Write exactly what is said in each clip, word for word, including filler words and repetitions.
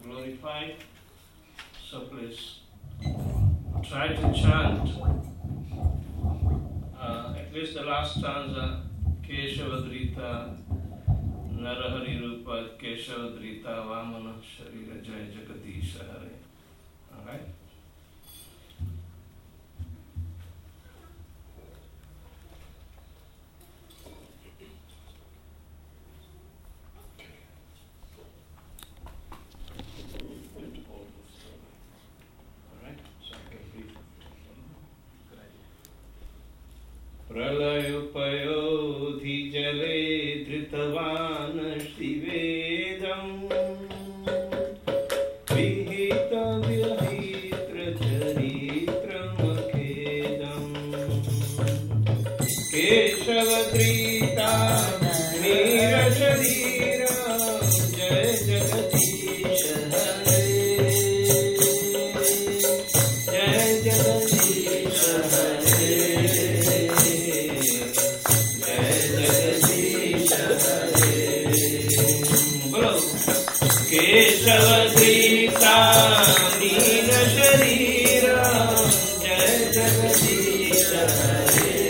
glorified. So please try to chant uh, at least the last stanza, Keshavadrita, Narahari Rupa, Keshavadrita, Vamana Sharira Jai Jagadisha Hare. Alright? प्रलयोपयोधि जले धृतवान् श्रीवेदम् विहित विहित्रचरित्रमखेदम् केशवधृता वीरशरीरा जय जगदीश हरे जय जगदीश हरे केशवधृता नील शरीरा जय जगदीश हरे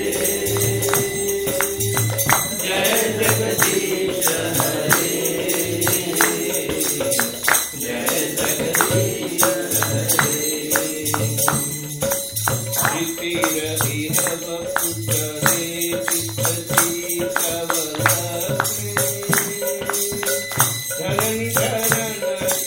जय जगदीश हरे जय जगदीश हरे प्रीतिरहिह वपुटरे चित्तची कवलत्रे धरणी धरण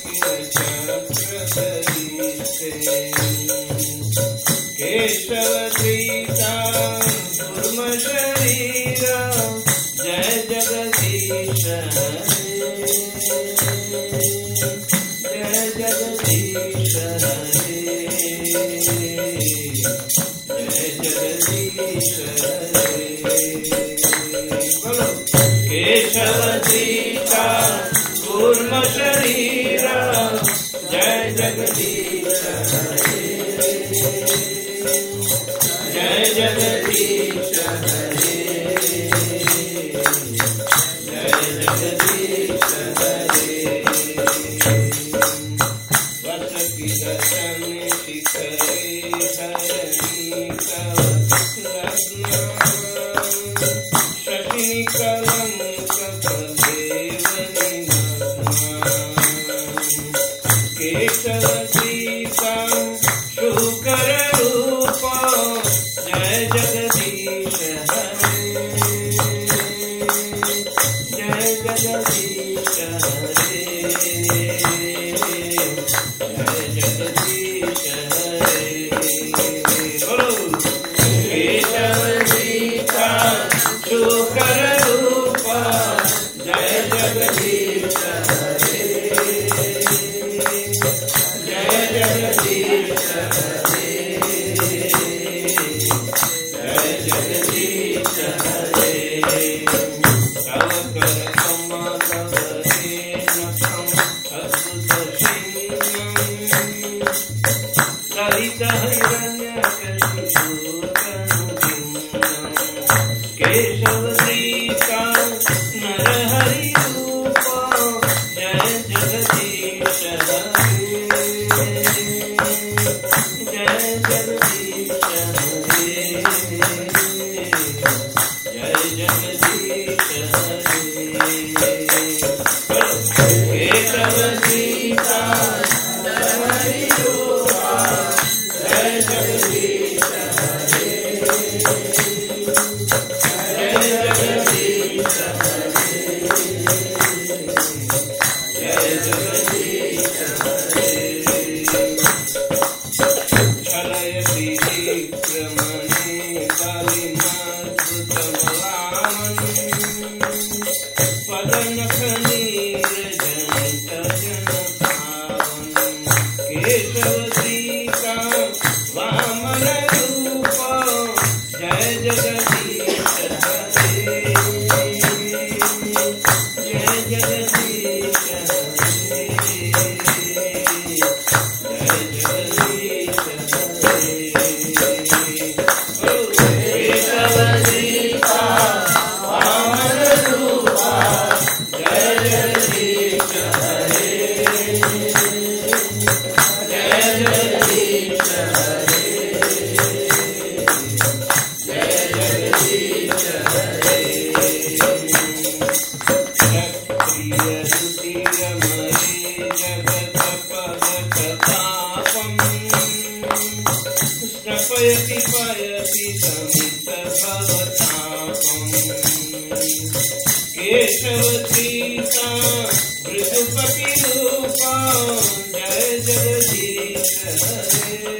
केशवधृता कूर्म शरीरा जय जगदीश हरे जय जगदीश हरे जय जगदीश हरे बोलो केशवधृता कूर्म शरीरा जय जगदीश हरे जय जगदीश हरे जय जगदीश हरे वसति दर्शन शिखरे धरणी कवलग्ना शशि कलंक प्रदेवनि केशवधृता शुकर रूपा जय जगदीश हरे जय जगदीश हरे जय जगदीश हरे बोलो केशवधृता शुकर रूपा जय जगदीश हरे जय जगदीश हरे जय जगदीश हरे तव कर कमल वरे नखं अद्भुत सिंहम् ललित हिरण्यकशिपु तनुभिन्नम् केशवधृता नरहरि रूपा जय जगदीश हरे जय जगदीश हरे जय जगदीश हरे केशवधृता नरहरि रूपा जय जगदीश हरे जय जगदीश हरे जय जगदीश हरे छलयति विक्रमणे बलिनाद्भुतमलामन् पदनखनीरजने स्नपयति पयति समितभवतापम् केशवतीता मृदुपतिरूपा जय जगदीश हरे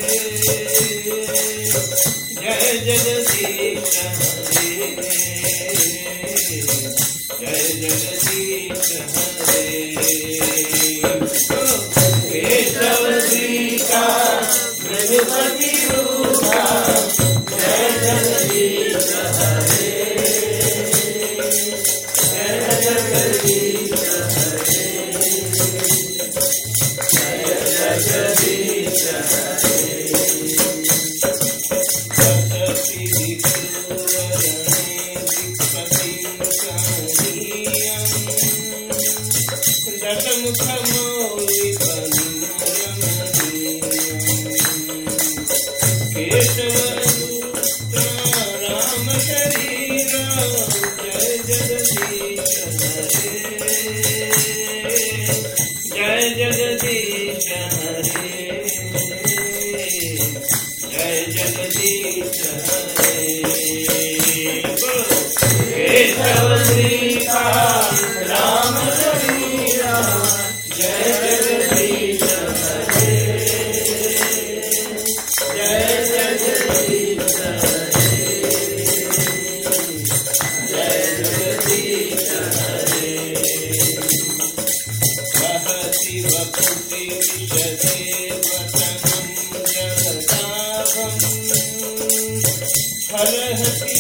जय जगदीश हरे जय जगदीश हरे केशवतीता मृदुपति रूपा जय जगदीश हरे जय जगदीश हरे जय जगदीश हरे सतति विपुरणे दिक्पतिं करणीयम् दशमुखमौलिफलमरमणीयम् केशवदूता राम शरीरा जय जगदीश हरे जय जगदीश हरे जय जगदीश हरे केशवदूता राम शरीरा जय जगदीश हरे जय जगदीश हरे जय जगदीश हरे वहति वपुति विशते वसनं जगदाभम् हरहति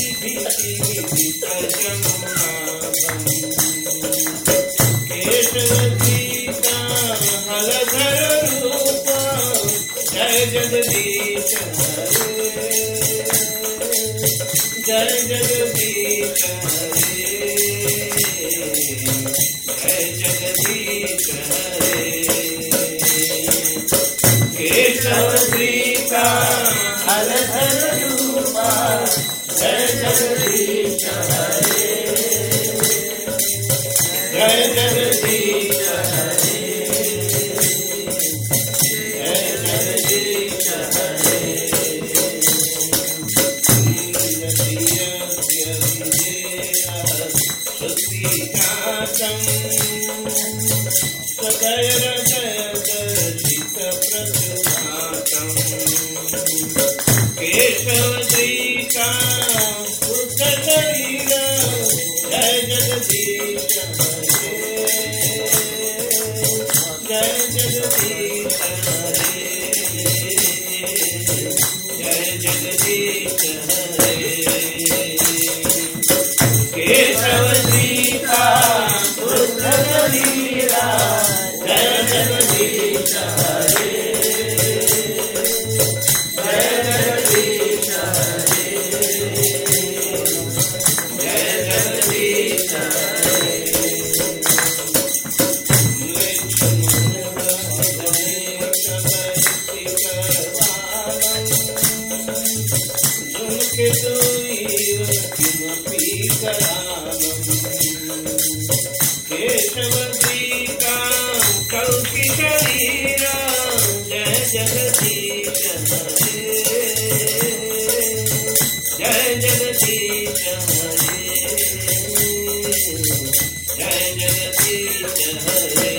भीतिविदितजमुनाभम् केशवतीता हलधर रूपा जय जगदीश हरे जय जगदीश हरे जय जगदीश हरे केशवतीता हलधर रूपा जय जगदीश हरे जय जगदीश हरे जय जगदीश हरे श्रुतिनाथम् सदय जय दर्शित प्रसुनाथम् केशवतीता पुत्र शरीरा जय जगदीश हरे जय जगदीश हरे जय जगदीश हरे केशवतीता पुत्र शरीरा जय जगदीश हरे जय जगदीश हरे जय जगदीश हरे झुमके दुईव किमपि करालम् केशवतीता कल्कि शरीरा जय जगदीश हरे जय जगदीश हरे जय जगदीश हरे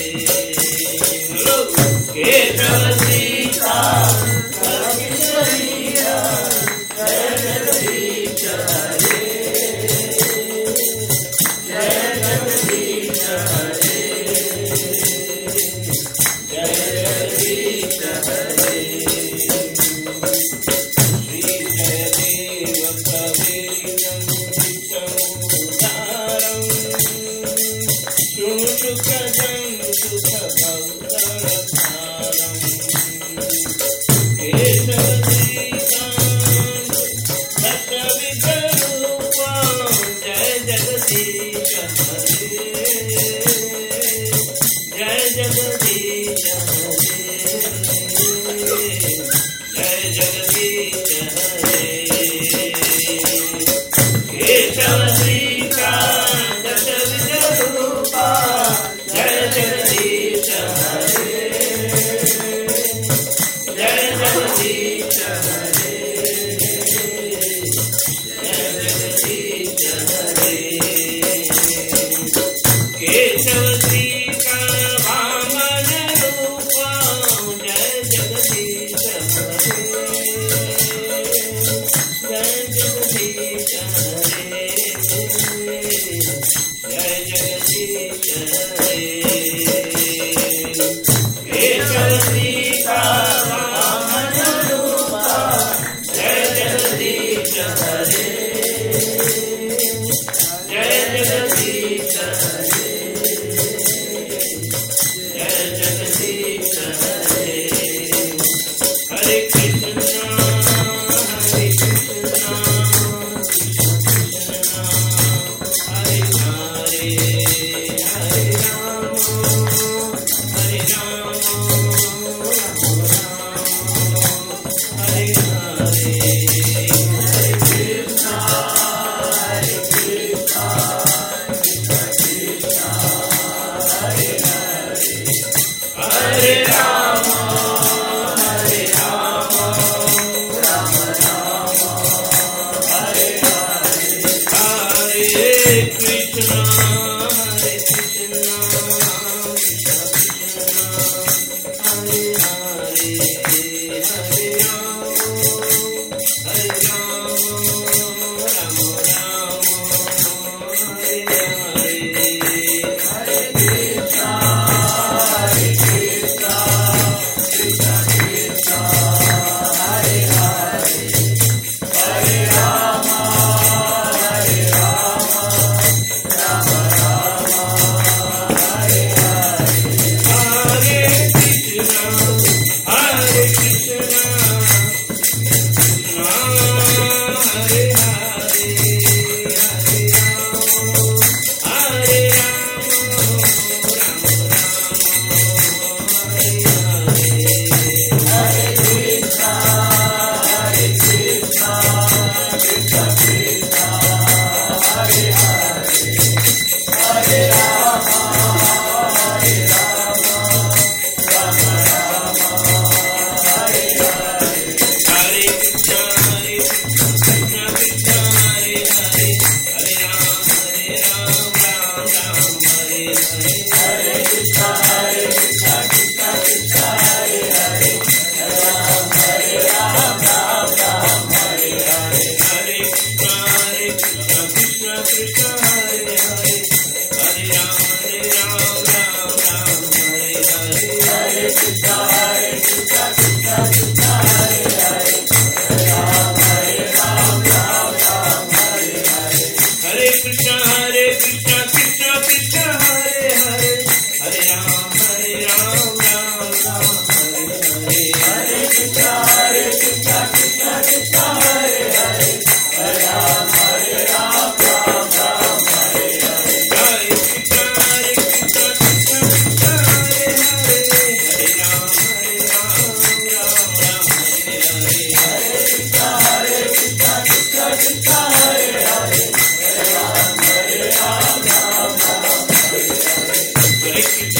केशवतीता कल्कि शरीरा जय जगदीश हरे जय जगदीश हरे जय जगदीश हरे श्री जयदेव कवीरं विचमुदारं शृणु सुखदं सुखभवतारम् केशवतीता दशविधरूपा जय जगदीश हरे जय जगदीश हरे जय जगदीश हरे केशवतीता दशविधरूपा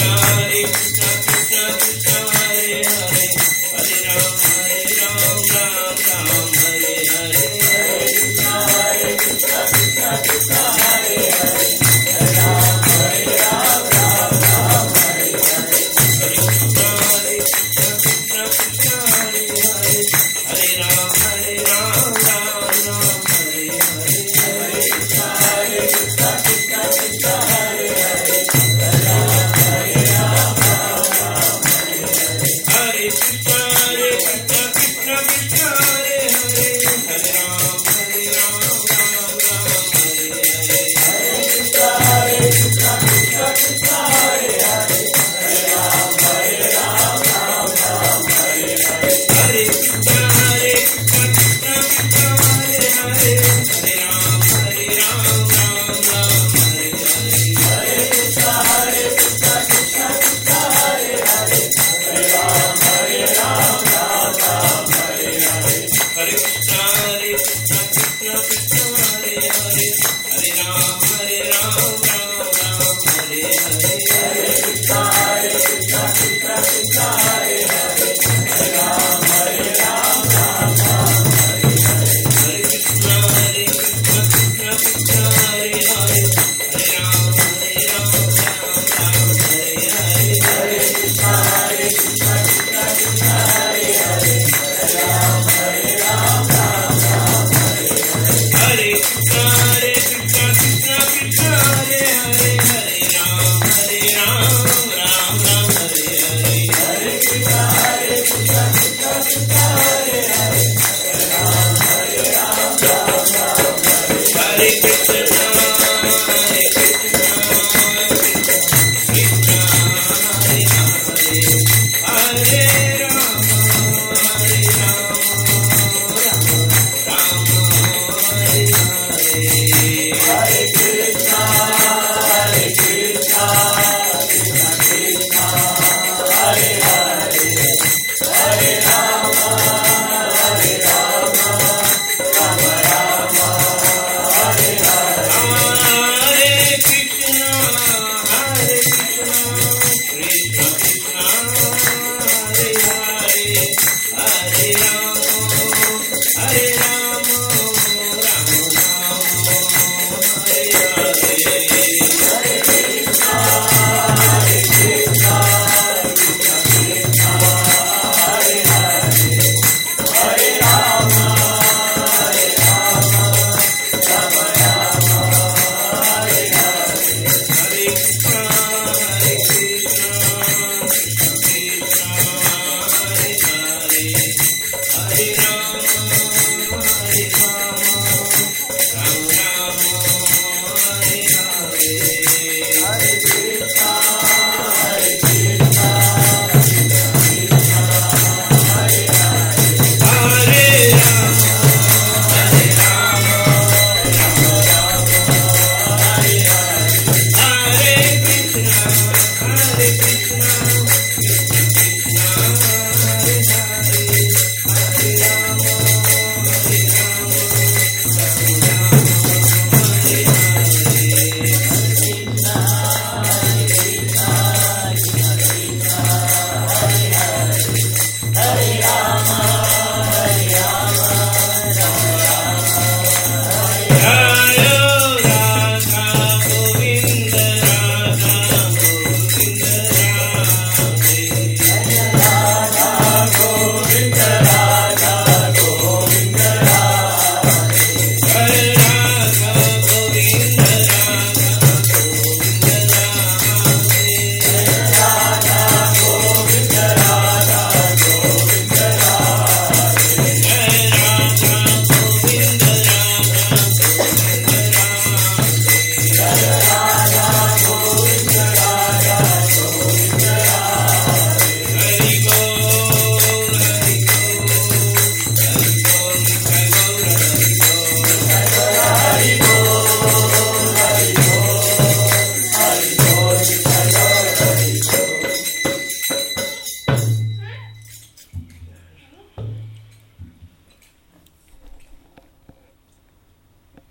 Hare Krishna